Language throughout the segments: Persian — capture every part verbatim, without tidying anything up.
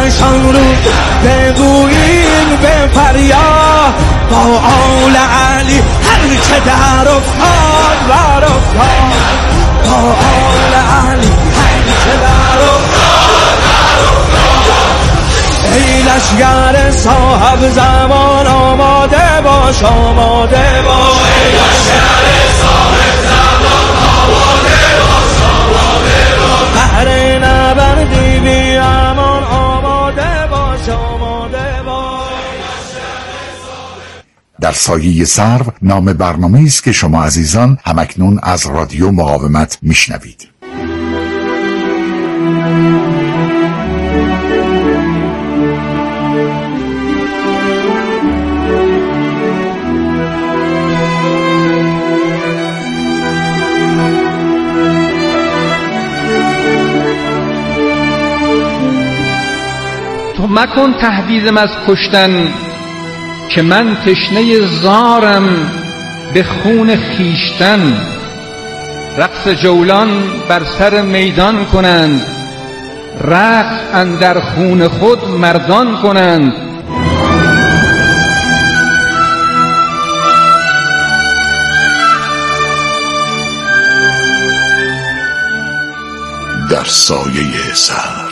شان رو بگوییم به فریاد با آل علی هر که در افتاد بر افتاد با آل علی هر که در افتاد بر افتاد ای لشگر صاحب زمان آماده باش آماده باش ای لشگر صاحب زمان آماده باش آماده باش بهر نبردی بی امان آماده باش آماده باش. در سایه سرو نام برنامه‌ای است که شما عزیزان همکنون از رادیو مقاومت میشنوید. تو مکن تهدیدم از کشتن که من تشنه زارم به خون خیشتن. رقص جولان بر سر میدان کنند، رقص اندر خون خود مردان کنند. در سایه سرو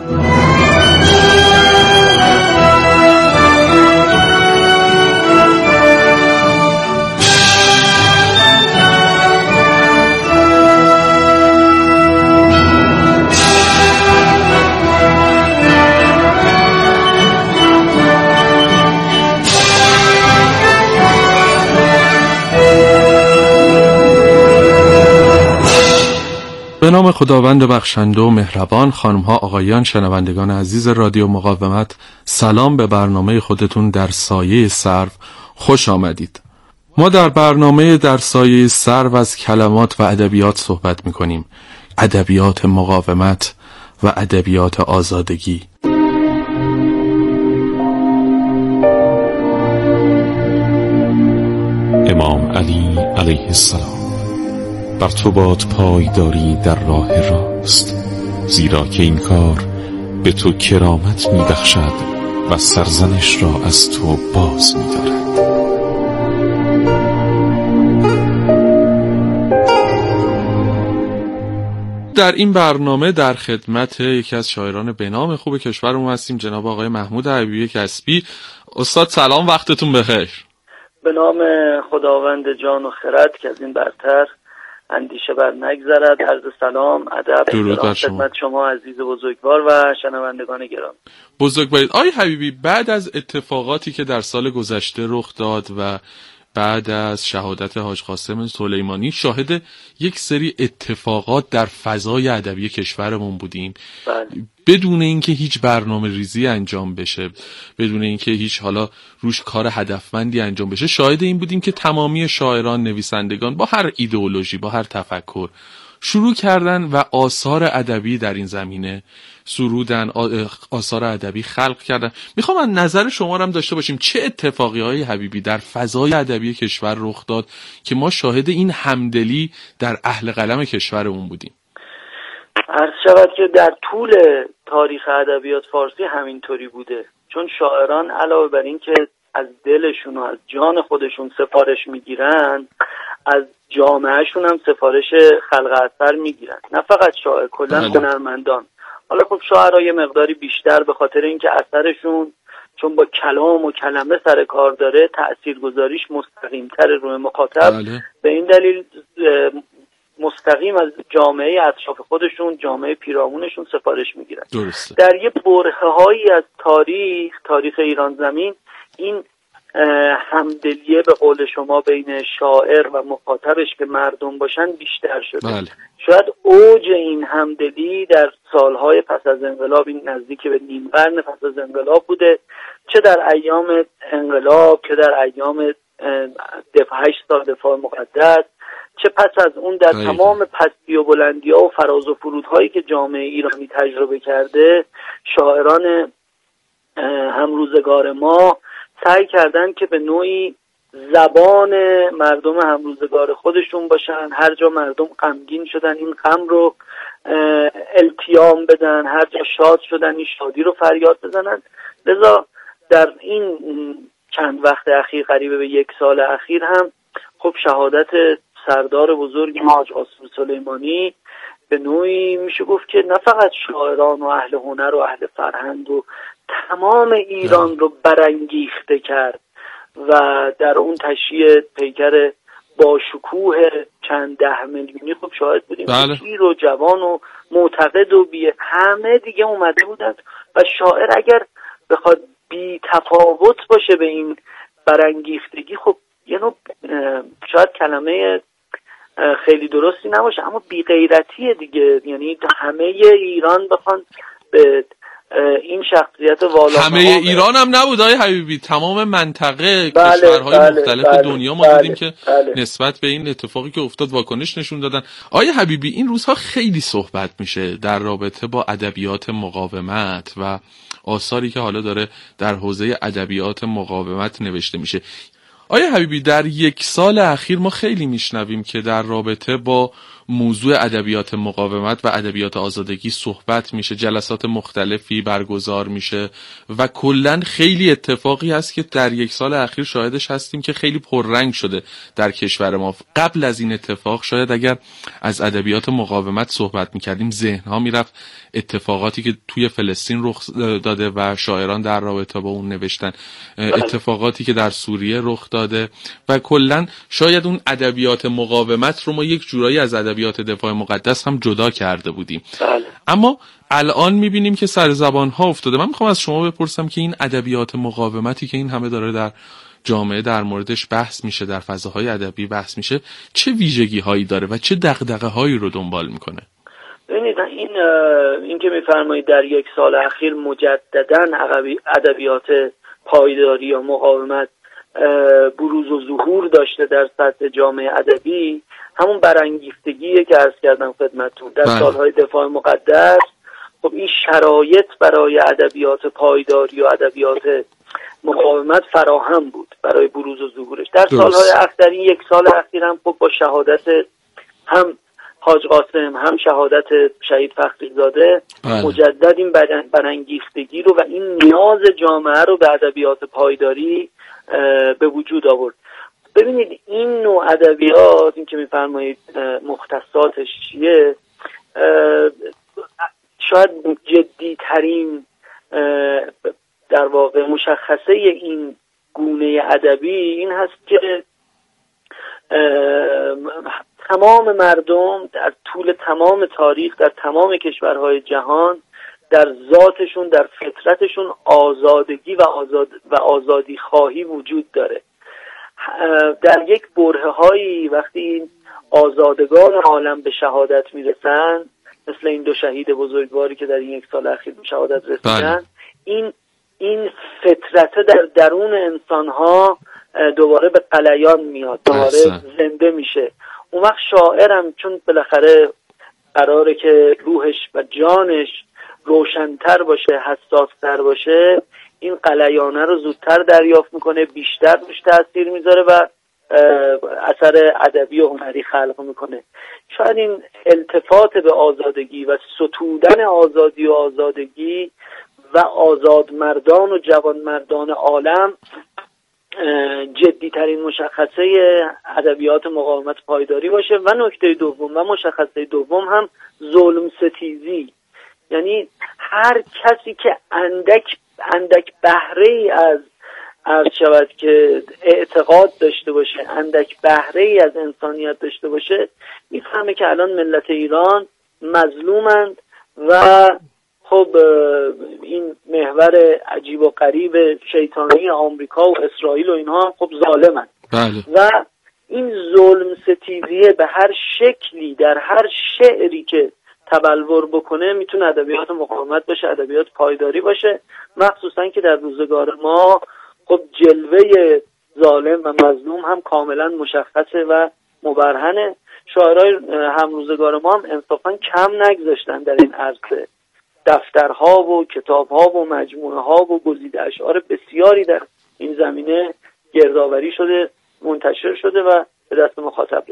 به نام خداوند بخشنده و مهربان. خانم‌ها، آقایان، شنوندگان عزیز رادیو مقاومت، سلام به برنامه خودتون در سایه سرو خوش آمدید. ما در برنامه در سایه سرو از کلمات و ادبیات صحبت می‌کنیم، ادبیات مقاومت و ادبیات آزادگی. امام علی علیه السلام: بر تو باد پایداری در راه راست، زیرا که این کار به تو کرامت می بخشد و سرزنش را از تو باز می دارد. در این برنامه در خدمت یکی از شاعران به نام خوب کشورمون هستیم، جناب آقای محمود حبیبی کسبی. استاد سلام، وقتتون بخیر. به نام خداوند جان و خرد که از این برتر اندیشه بر نگذرد. عرض سلام، ادب، درود بر شما. خدمت شما عزیز بزرگوار و شنوندگان گرامی. بزرگوارید. آقای حبیبی، بعد از اتفاقاتی که در سال گذشته رخ داد و بعد از شهادت حاج قاسم سلیمانی، شاهد یک سری اتفاقات در فضای ادبی کشورمون بودیم. بله. بدون اینکه هیچ برنامه ریزی انجام بشه، بدون اینکه هیچ حالا روش کار هدفمندی انجام بشه، شاهد این بودیم که تمامی شاعران، نویسندگان با هر ایدئولوژی، با هر تفکر شروع کردن و آثار ادبی در این زمینه سرودن، آثار ادبی خلق کردن. میخوام از نظر شما هم داشته باشیم چه اتفاقی های حبیبی در فضای ادبی کشور رخ داد که ما شاهد این همدلی در اهل قلم کشورمون بودیم. عرض شود که در طول تاریخ ادبیات فارسی همینطوری بوده، چون شاعران علاوه بر این که از دلشون و از جان خودشون سفارش میگیرن، از جامعهشون هم سفارش خلق اثر میگیرن. نه فقط شاعر، کلا هنرمندان. حالا خب شاعرها یه مقداری بیشتر، به خاطر اینکه اثرشون چون با کلام و کلمه سر کار داره، تاثیرگذاریش مستقیم‌تر روی مخاطب. بله. به این دلیل مستقیم از جامعه اطراف خودشون، جامعه پیرامونشون سفارش میگیرن. درسته. در یه برهه‌هایی از تاریخ تاریخ ایران زمین این همدلیه به قول شما بین شاعر و مخاطبش که مردم باشن بیشتر شده. بله. شاید اوج این همدلی در سالهای پس از انقلاب، این نزدیک به نیم قرن پس از انقلاب بوده، چه در ایام انقلاب، که در ایام دفاع هشت سال دفاع مقدس، چه پس از اون در هایده. تمام پستی و بلندی ها و فراز و فرودهایی که جامعه ایرانی تجربه کرده، شاعران همروزگار ما سعی کردن که به نوعی زبان مردم همروزگار خودشون باشن. هر جا مردم غمگین شدن، این غم رو التیام بدن، هر جا شاد شدن این شادی رو فریاد بزنن. لذا در این چند وقت اخیر، قریب به یک سال اخیر هم خب شهادت سردار بزرگ ما حاج قاسم سلیمانی به نوعی میشه گفت که نه فقط شاعران و اهل هنر و اهل فرهنگ و تمام ایران رو برانگیخته کرد و در اون تشییع پیکر با شکوه چند ده میلیونی خب شاهد بودیم. بله. پیر و جوان و معتقد و بی همه دیگه اومده بودند و شاعر اگر بخواد بی تفاوت باشه به این برانگیختگی، خب یه نوع شاید کلمه خیلی درستی نباشه اما بی غیرتیه دیگه. یعنی همه ایران بخوان به این شخصیت والا همه ایران هم نبود آقای حبیبی، تمام منطقه، بله، کشورهای بله، مختلف بله، دنیا ما بله، دیدیم که بله. نسبت به این اتفاقی که افتاد واکنش نشون دادن. آقای حبیبی این روزها خیلی صحبت میشه در رابطه با ادبیات مقاومت و آثاری که حالا داره در حوزه ادبیات مقاومت نوشته میشه. آیا حبیبی در یک سال اخیر ما خیلی میشنویم که در رابطه با موضوع ادبیات مقاومت و ادبیات آزادگی صحبت میشه، جلسات مختلفی برگزار میشه و کلن خیلی اتفاقی هست که در یک سال اخیر شاهدش هستیم که خیلی پررنگ شده در کشور ما. قبل از این اتفاق شاید اگر از ادبیات مقاومت صحبت میکردیم ذهنها میرفت اتفاقاتی که توی فلسطین رخ داده و شاعران در رابطه با اون نوشتن، اتفاقاتی که در سوریه رخ داده و کلن شاید اون ادبیات مقاومت رو ما یک جورایی از ادبیات دفاع مقدس هم جدا کرده بودیم. بله. اما الان میبینیم که سر زبان ها افتاده. من میخوام از شما بپرسم که این ادبیات مقاومتی که این همه داره در جامعه در موردش بحث میشه، در فضاهای ادبی بحث میشه، چه ویژگی هایی داره و چه دغدغه هایی رو دنبال میکنه؟ ببینید این این که میفرمایید در یک سال اخیر مجددا ادبیات پایداری یا مقاومت بروز و ظهور داشته در سطح جامعه ادبی، همون برانگیختگیه که عرض کردم خدمتتون در بله. سالهای دفاع مقدس. خب این شرایط برای ادبیات پایداری و ادبیات مقاومت فراهم بود برای بروز و ظهورش. در درست. سالهای اخیر، یک سال اخیر هم خب با شهادت هم حاج قاسم هم شهادت شهید فخری زاده بله. مجدد این برانگیختگی رو و این نیاز جامعه رو به ادبیات پایداری به وجود آورد. ببینید این نوع ادبیات، این که میفرمایید مختصاتش چیه، شاید جدی ترین در واقع مشخصه این گونه ادبی این هست که تمام مردم در طول تمام تاریخ در تمام کشورهای جهان در ذاتشون، در فطرتشون آزادگی و آزاد و آزادی خواهی وجود داره. در یک برهه هایی وقتی این آزادگان عالم به شهادت میرسن، مثل این دو شهید بزرگواری که در این یک سال اخیر به شهادت رسیدن، این این فطرت در درون انسانها دوباره به غلیان میاد، دوباره زنده میشه. اون وقت شاعرم چون بالاخره قراره که روحش و جانش روشن‌تر باشه، حساس‌تر باشه، این غلیانه رو زودتر دریافت میکنه، بیشتر روش تاثیر میذاره و اثر ادبی و هنری خلق میکنه. شاید این التفات به آزادگی و ستودن آزادی و آزادگی و آزاد مردان و جوان مردان عالم جدی ترین مشخصه ادبیات مقاومت پایداری باشه. و نکته دوم و مشخصه دوم هم ظلم ستیزی، یعنی هر کسی که اندک اندک بهره ای از عرض شود که اعتقاد داشته باشه، اندک بهره ای از انسانیت داشته باشه، میفهمه که الان ملت ایران مظلومند و خب این محور عجیب و غریب شیطانی آمریکا و اسرائیل و اینها هم خب ظالمند. بله. و این ظلم ستیزیه به هر شکلی در هر شعری که تبلور بکنه میتونه ادبیات مقاومت باشه، ادبیات پایداری باشه، مخصوصا که در روزگار ما خب جلوه ظالم و مظلوم هم کاملا مشخصه و مبرهنه. شاعرای هم روزگار ما هم انصافا کم نگذاشتن در این عرصه. دفترها و کتابها و مجموعه ها و گزیده اشعار بسیاری در این زمینه گردآوری شده، منتشر شده و به دست مخاطب رسید.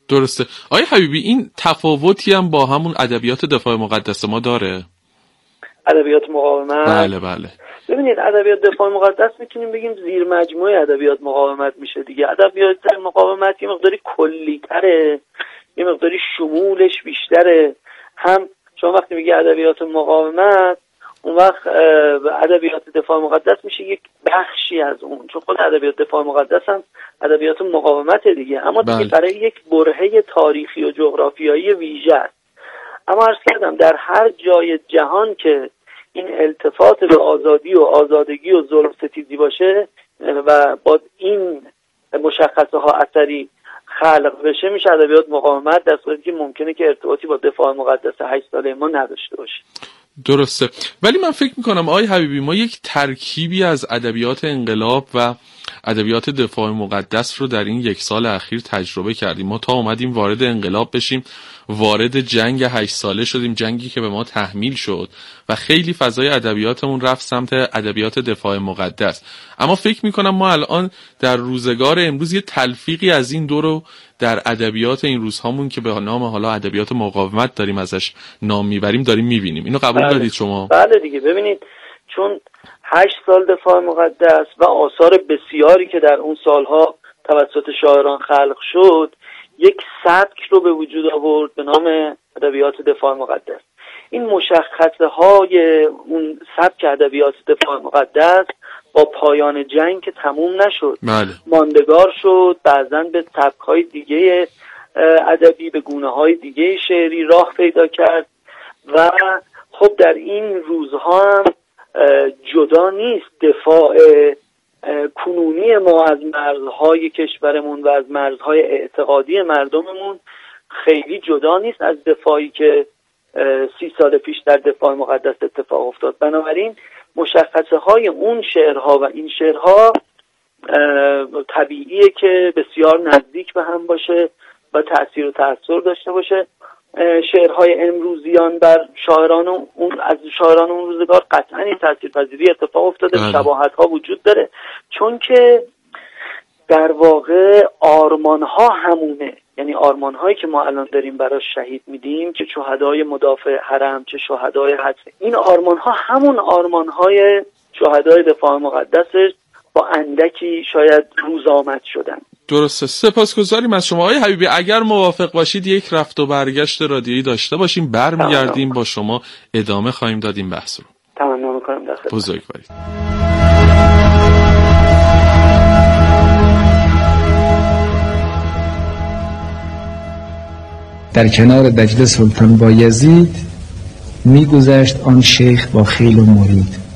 درسته. آقای حبیبی این تفاوتی هم با همون ادبیات دفاع مقدس ما داره؟ ادبیات مقاومت؟ بله بله. ببینید ادبیات دفاع مقدس میتونیم بگیم زیر مجموعه ادبیات مقاومت میشه دیگه. ادبیات مقاومت یه مقداری کلی‌تره، یه مقداری شمولش بیشتره. هم شما وقتی میگی ادبیات مقاومت، اون وقت ادبیات دفاع مقدس میشه یک بخشی از اون، چون خود ادبیات دفاع مقدس هم ادبیات مقاومت دیگه، اما دیگه بله. برای یک برهه تاریخی و جغرافیایی ویژه است. اما عرض کردم در هر جای جهان که این التفات به آزادی و آزادگی و ظلم ستیزی باشه و با این مشخصه ها اثری خلق بشه، میشه ادبیات مقاومت، در صورتی که ممکنه که ارتباطی با دفاع مقدس هشت ساله ما نداشته باشه. درسته. ولی من فکر میکنم آقای حبیبی ما یک ترکیبی از ادبیات انقلاب و ادبیات دفاع مقدس رو در این یک سال اخیر تجربه کردیم. ما تا اومدیم وارد انقلاب بشیم، وارد جنگ هشت ساله شدیم، جنگی که به ما تحمیل شد و خیلی فضای ادبیاتمون رفت سمت ادبیات دفاع مقدس. اما فکر میکنم ما الان در روزگار امروز یه تلفیقی از این دو رو در ادبیات این روزهامون که به نام حالا ادبیات مقاومت داریم ازش نام میبریم داریم میبینیم. اینو قبول دارید شما؟ بله دیگه. ببینید چون هشت سال دفاع مقدس و آثار بسیاری که در اون سالها توسط شاعران خلق شد، یک سبک رو به وجود آورد به نام ادبیات دفاع مقدس. این مشخصه های اون سبک ادبیات دفاع مقدس با پایان جنگ که تموم نشد، بله. ماندگار شد، بعضاً به سبک های دیگه ادبی، به گونه های دیگه شعری راه پیدا کرد و خب در این روزها هم جدا نیست دفاع کنونی ما از مرزهای کشورمون و از مرزهای اعتقادی مردممون خیلی جدا نیست از دفاعی که سی سال پیش در دفاع مقدس اتفاق افتاد. بنابراین مشخصه های اون شعرها و این شعرها طبیعیه که بسیار نزدیک به هم باشه و تأثیر و تأثیر داشته باشه. شعرهای امروزیان بر شاعران اون از شاعران اون روزگار قطعاً این تاثیرپذیری اتفاق افتاده، شباهت‌ها وجود داره، چون که در واقع آرمان‌ها همونه. یعنی آرمان‌هایی که ما الان داریم براش شهید میدیم، که شهدای مدافع حرم، چه شهدای حج، این آرمان‌ها همون آرمان‌های شهدای دفاع مقدس با اندکی شاید روز آمد شدن. درسته. سپاسگزاریم از شما آقای حبیبی. اگر موافق باشید یک رفت و برگشت رادیویی داشته باشیم، برمیگردیم با شما ادامه خواهیم داد این بحث رو. تمنا می‌کنم. در خدمت. بزرگوارید. در کنار دجله سلطان بایزید می‌گذشت آن شیخ با خیل و مرید.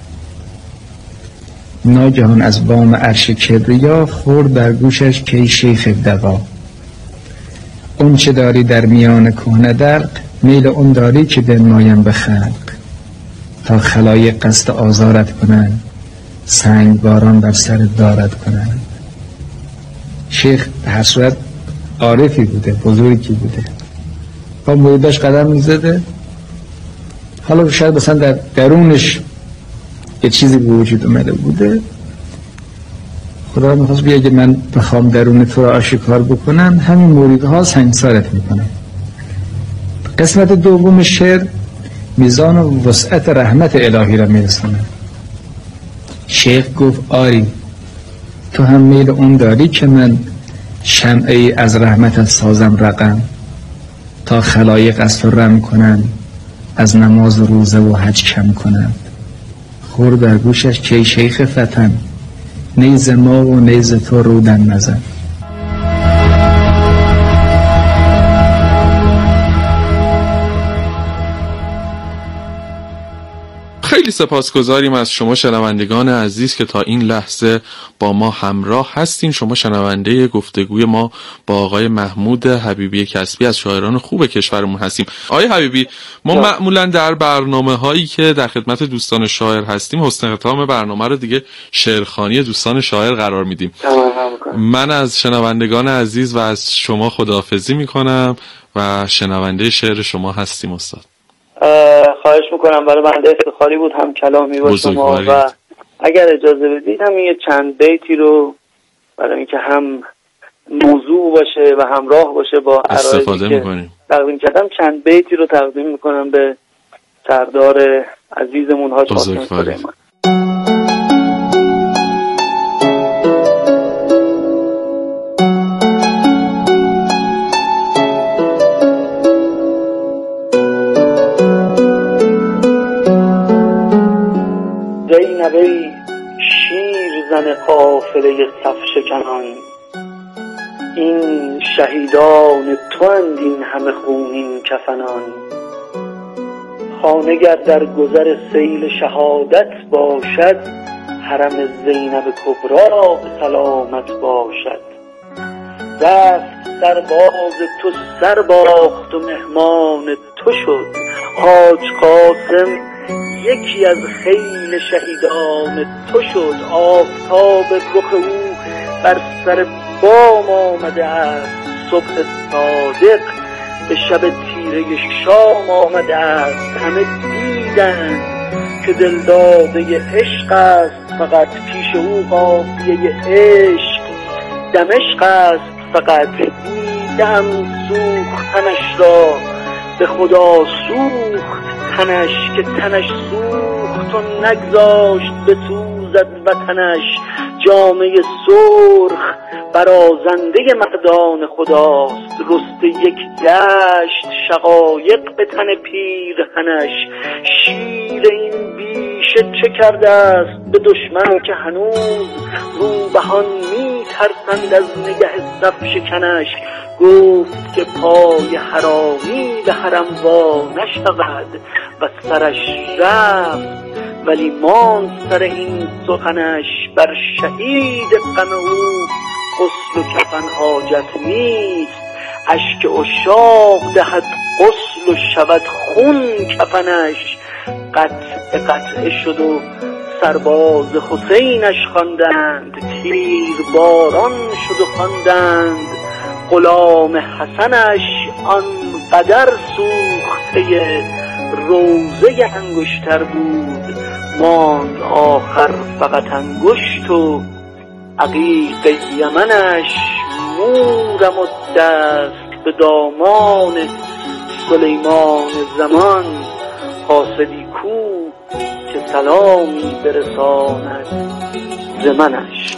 ناگهان از بام عرش کبریا خورد در گوشش که ای شیخ دوا، اون چه داری در میان کهنه دلق، میل اون داری که بنمایم به خلق، تا خلایق قصد آزارت کنند، سنگ باران بر سر دارت کنند. شیخ به هر صورت عارفی بوده، بزرگی بوده، با مریداش قدم میزده. حالا شاید مثلا در درونش یه چیزی به وجود اومده بوده، خدا میخواست بیا اگه من بخوام درون تو را آشکار بکنم، همین موریدها سنگسارت میکنم. قسمت دوم شعر میزان و وسعت رحمت الهی را میرسونه. شیخ گفت آری تو هم میل اون داری که من شمعی از رحمتت سازم رقم، تا خلایق از تو رم کنن، از نماز و روزه و حج کم کنن. خورد در گوشش که شیخ فتن، نیز ما و نیز تو رودن نزن. خیلی سپاسگزاریم از شما شنوندگان عزیز که تا این لحظه با ما همراه هستین. شما شنونده گفتگوی ما با آقای محمود حبیبی کسبی از شاعران خوب کشورمون هستیم. آقای حبیبی، ما جا. معمولا در برنامه هایی که در خدمت دوستان شاعر هستیم حسن ختام برنامه رو دیگه شعرخوانی دوستان شاعر قرار میدیم. من از شنوندگان عزیز و از شما خداحافظی میکنم و شنونده شعر شما هستیم استاد. خواهش میکنم، برای بنده افتخاری بود هم کلامی با شما و اگر اجازه بدید هم یه چند بیتی رو برای اینکه هم موضوع باشه و همراه باشه با استفاده میکنیم. تقدیم کردم چند بیتی رو تقدیم میکنم به سردار عزیزمون حاج قاسم سلیمان. زینبی شیر زن قافله صف شکنان، این شهیدان تو اند این همه خونین کفنان. خانه گر در گذر سیل شهادت باشد، حرم زینب کبرا به سلامت باشد. رفت سرباز تو سر باخت و مهمان تو شد، حاج قاسم یکی از خیل شهیدان تو شد. آفتاب رخ او بر سر بام آمده است، صبح صادق به شب تیره شام آمده است. همه دیدند که دلداده عشق است، فقط پیش او قافیه عشق دمشق است. فقط دیدم سوختنش را، به خدا سوخت تنش که تنش سوخت و نگذاشت بسوزد وطنش. جامه سرخ برازنده مردان خداست، رسته یک دشت شقایق به تن پیرهنش. شیر این بیشه چه کرده است به دشمن که هنوز روبهان می ترسند از نگه صف شکنش. گفت که پای حرامی به حرم وا نشود و سرش رفت، ولی ماند سر این سخنش. بر شهید غم او غسل و کفن حاجت نیست، اشک عشاق دهد غسل و شود خون کفنش. قطع قطع شد و سرباز حسینش خواندند، تیر باران شد و خواندند غلام حسنش. آن قدر سوخته روزه انگشتر بود، ماند آخر فقط انگشت و عقیق یمنش. مورم و دست به دامان سلیمان زمان، قاصدی کو که سلامی برساند ز منش.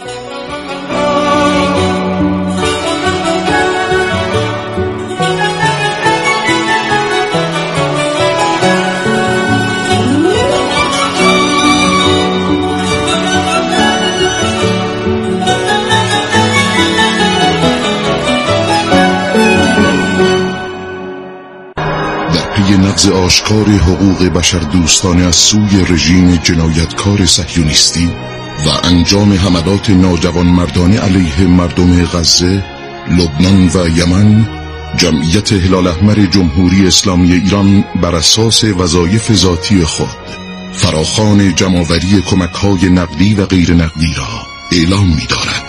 نقض آشکار حقوق بشر دوستانه از سوی رژیم جنایتکار صهیونیستی و انجام حملات ناجوانمردانه علیه مردم غزه، لبنان و یمن، جمعیت هلال احمر جمهوری اسلامی ایران بر اساس وظایف ذاتی خود فراخوان جمع‌آوری کمک‌های نقدی و غیر نقدی را اعلام می‌دارد.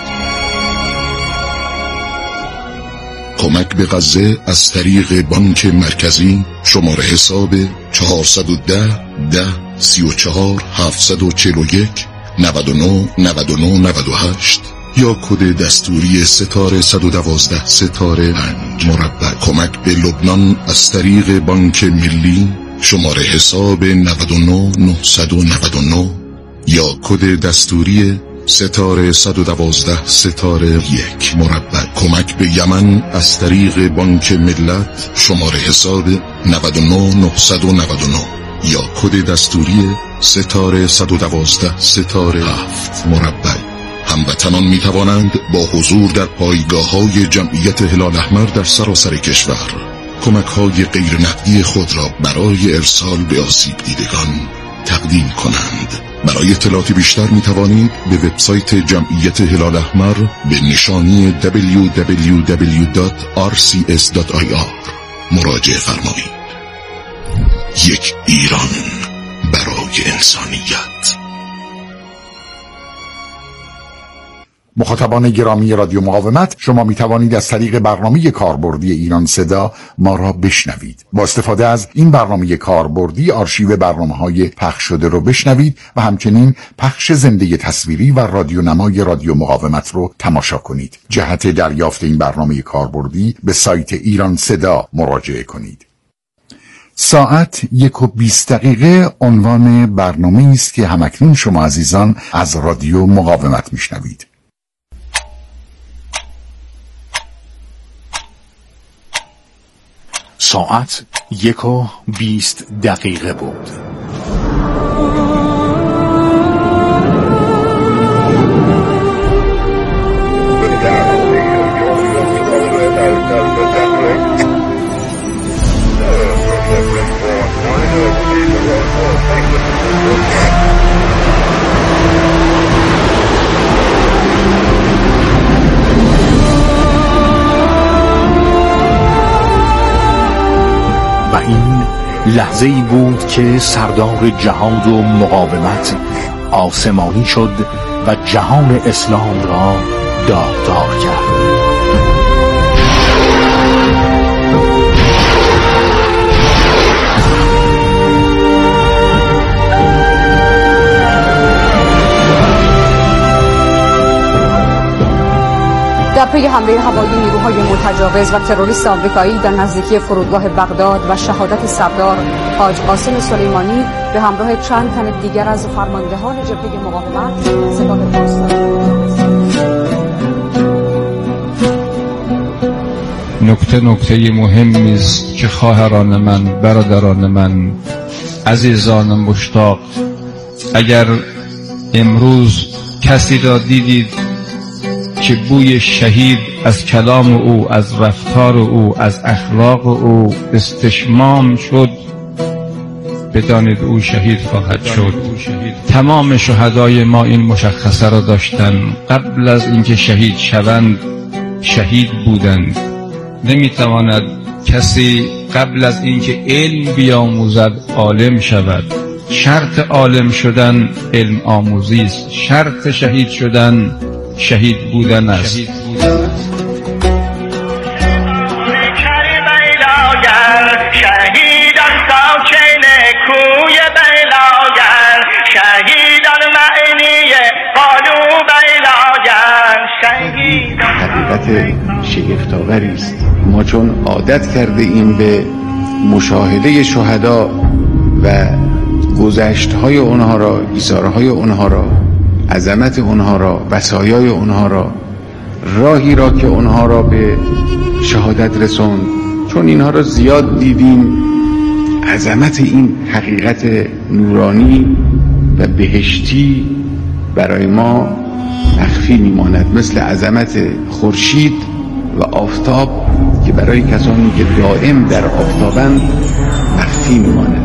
کمک به غزه از طریق بانک مرکزی شماره حساب چهارصد و ده ده سی و چهار هفتصد و چهل و یک نود و نه نود و نه نود و هشت یا کد دستوری ستاره صد و دوازده ستاره پنج مربع. کمک به لبنان از طریق بانک ملی شماره حساب نود و نه نهصد و نود و نه یا کد دستوری ستاره صد و دوازده ستاره یک مربع. کمک به یمن از طریق بانک ملت شماره حساب نود و نه نهصد و نود و نه یا کد دستوری ستاره صد و دوازده ستاره هفت مربع. هموطنان می توانند با حضور در پایگاه‌های جمعیت هلال احمر در سراسر کشور کمک‌های غیر نقدی خود را برای ارسال به آسیب دیدگان تقدیم کنند. برای اطلاعات بیشتر می توانید به وبسایت جمعیت هلال احمر به نشانی دبلیو دبلیو دبلیو دات آر سی اس دات آی آر مراجعه فرمایید. یک ایران برای انسانیت. مخاطبان گرامی رادیو مقاومت، شما می توانید از طریق برنامه کاربردی ایران صدا ما را بشنوید. با استفاده از این برنامه کاربردی آرشیو برنامه‌های پخش شده رو بشنوید و همچنین پخش زنده تصویری و رادیو نمای رادیو مقاومت رو تماشا کنید. جهت دریافت این برنامه کاربردی به سایت ایران صدا مراجعه کنید. ساعت یک و بیست دقیقه عنوان برنامه است که همکنون شما عزیزان از رادیو مقاومت میشنوید. ساعت یک و بیست دقیقه بود. و این لحظه ای بود که سردار جهاد و مقاومت آسمانی شد و جهان اسلام را داغدار کرد. در پی حمله هوایی نیروهای متجاوز و تروریست آمریکایی در نزدیکی فرودگاه بغداد و شهادت سردار حاج قاسم سلیمانی به همراه چند تن دیگر از فرماندهان جبهه مقاومت سپاه پاسداران نکته نکته مهمی است که خواهران من، برادران من، عزیزان مشتاق، اگر امروز کسی را دیدید که بوی شهید از کلام او، از رفتار او، از اخلاق او استشمام شد، بدانید او شهید خواهد شد. تمام شهدای ما این مشخصه را داشتند، قبل از اینکه شهید شوند شهید بودند. نمیتواند کسی قبل از اینکه علم بیاموزد عالم شود. شرط عالم شدن علم آموزی است، شرط شهید شدن شهید بودن است. حقیقت شگفت‌آوری است. ما چون عادت کرده ایم به مشاهده شهدا و گذشت‌های اونها را، ایثارهای اونها را، عظمت اونها را، وصایای اونها را، راهی را که اونها را به شهادت رسوند، چون اینها را زیاد دیدیم، عظمت این حقیقت نورانی و بهشتی برای ما مخفی میماند، مثل عظمت خورشید و آفتاب که برای کسانی که دائم در آفتابند مخفی میماند.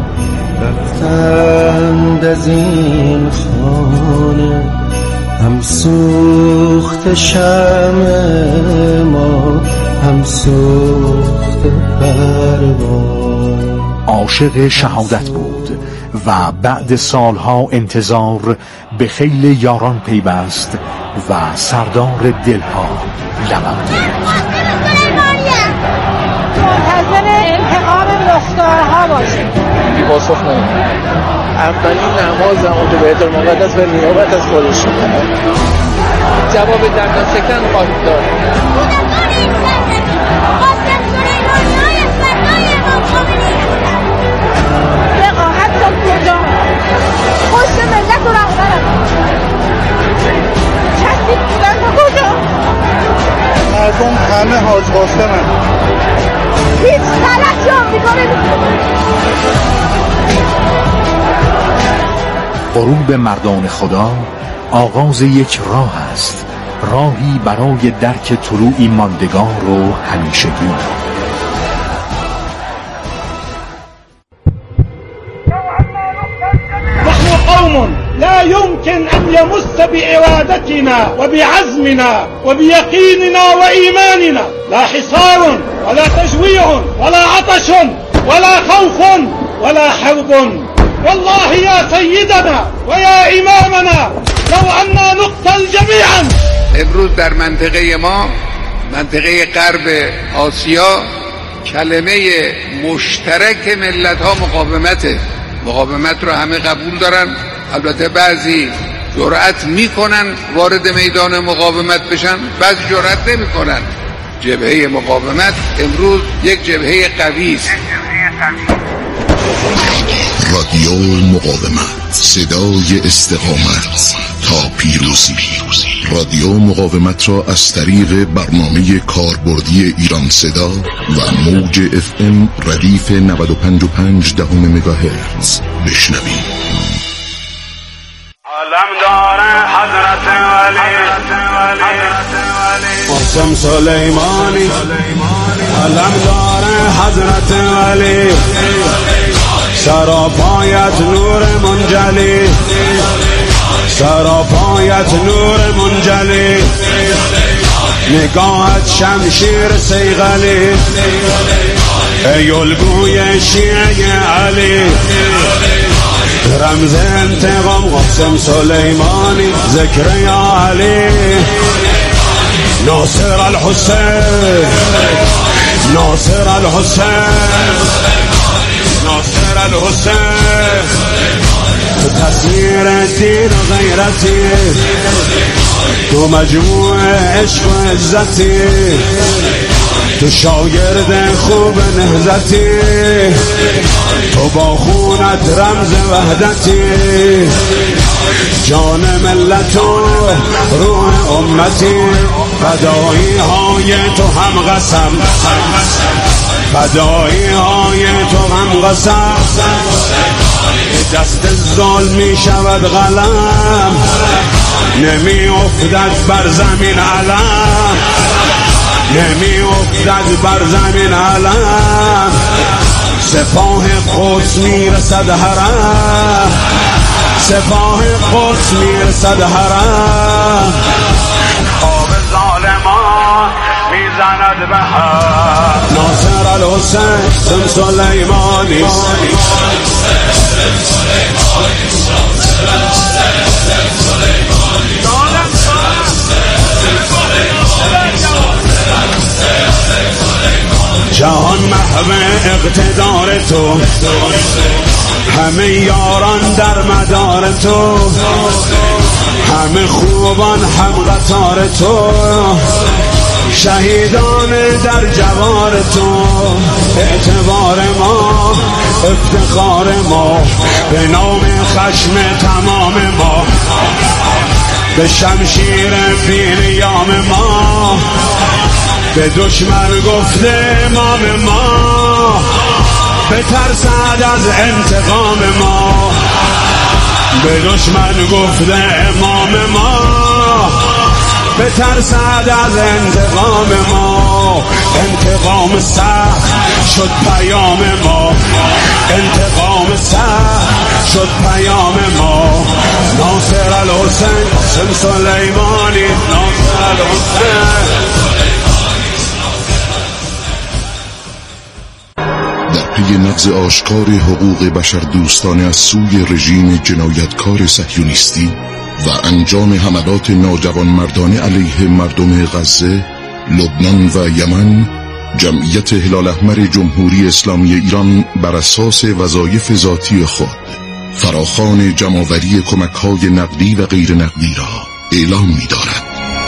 رفتند از این خانه هم سوخت شمع ما، هم سوخت پروانه. عاشق شهادت بود و بعد سالها انتظار به خیل یاران پیوست و سردار دلها لبند. منتظر انتقام مختارها باشید. بی پاسخ نمید. اولین نماز اون تو بیت المقدس به نیابت از خودش جواب دندان شکن خواهید داد. وقاحت تا کجا؟ خوش ملت و رهبرم کسی بودن تا کجا؟ مردم همه حاج قاسمن. هیچ غلطی آمریکا نمی‌کنه. غروب مردان خدا آغاز یک راه است، راهی برای درک طلوعی ماندگار و همیشگی. قوم لا يمكن أن يمس بإرادتنا وبعزمنا وبيقيننا وإيماننا لا حصار ولا تجويع ولا عطش ولا خوف ولا حرب. والله يا سيدنا ويا إمامنا لو أننا نقتل جميعا امروز در منطقه ما، منطقه غرب آسیا، کلمه مشترک ملت ها مقاومته. مقاومت رو همه قبول دارن، البته بعضی جرأت میکنن وارد میدان مقاومت بشن، بعضی جرأت نمیکنن. جبهه مقاومت امروز یک جبهه قوی است. رادیو مقاومت، صدای استقامت تا پیروزی. رادیو مقاومت را از طریق برنامه کاربردی ایران صدا و موج اف ام ردیف نود و پنج و پنج دهم مگاهرتز بشنوید. عالم داره حضرت علی قاسم سلیمانی، عالم داره حضرت علی، سراپایت نور منجلی، سراپایت نور منجلی، نگاهت شمشیر صیقلی، ای الگوی شیعه علی، رمز انتقام قاسم سلیمانی، ذکر یا علی، ناصر الحسین، ناصر الحسین، ناصر الحسین، تو تصویر دین و غیرتی، تو مجموع عشق و عزتی، تو شاگرد خوب نهضتی، تو با خونت رمز وحدتی، جان ملت و روح امتی، فدایی های تو هم قسم، فدایی های تو هم قسم، دست ظلم می شود قلم، نمی افتد بر زمین علم، نمی افتد بر زمین علم، سپاه قدس می رسد حرم، سپاه قدس می رسد حرم، آب ظالمان می زند به هم، ناصر الحسین سلیمانی، جهان محو اقتدار تو، همه یاران در مدار تو، همه خوبان هم قطار تو، شهیدان در جوار تو، اعتبار ما، افتخار ما، به نام خشم تمام ما، به شمشیر بی‌نیام ما، به دشمن گفته امام ما، به ترسد از انتقام ما، به دشمن گفته امام ما، به ترسد از انتقام ما، انتقام سخت شد پیام ما، انتقام سخت شد پیام ما، ناصر الحسین قاسم سلیمانی، ناصر الحسین. پی نقض آشکار حقوق بشر دوستانه از سوی رژیم جنایتکار صهیونیستی و انجام حملات ناجوانمردانه علیه مردم غزه، لبنان و یمن، جمعیت هلال احمر جمهوری اسلامی ایران بر اساس وظایف ذاتی خود فراخوان جمع‌آوری کمک‌های نقدی و غیر نقدی را اعلام می‌دارد.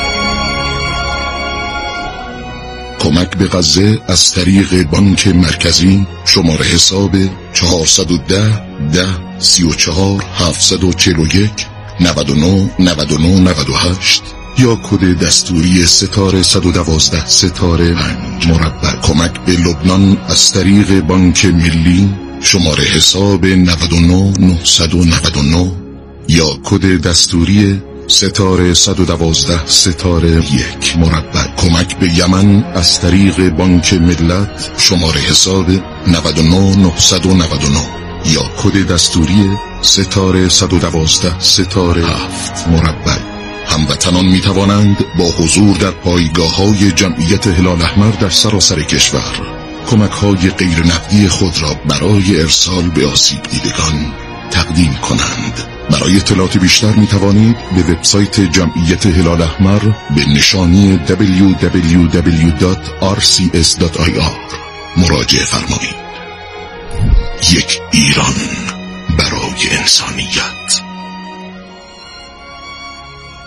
کمک به غزه از طریق بانک مرکزی شماره حساب چهارصد و ده ده سی و چهار هفتصد و چهل و یک نود و نه نود و نه نود و هشت یا کد دستوری ستاره صد و دوازده ستاره پنج مربع. کمک به لبنان از طریق بانک ملی شماره حساب نود و نه نهصد و نود و نه یا کد دستوری ستاره صد و دوازده ستاره یک مربع. کمک به یمن از طریق بانک ملت شماره حساب نود و نه نهصد و نود و نه یا کد دستوری ستاره صد و دوازده ستاره هفت مربع. هموطنان می توانند با حضور در پایگاه‌های جمعیت هلال احمر در سراسر کشور کمک‌های غیر نقدی خود را برای ارسال به آسیب دیدگان تقدیم کنند. برای اطلاعات بیشتر می توانید به وبسایت جمعیت هلال احمر به نشانی دبلیو دبلیو دبلیو دات آر سی اس دات آی آر مراجعه فرمایید. یک ایران برای انسانیت.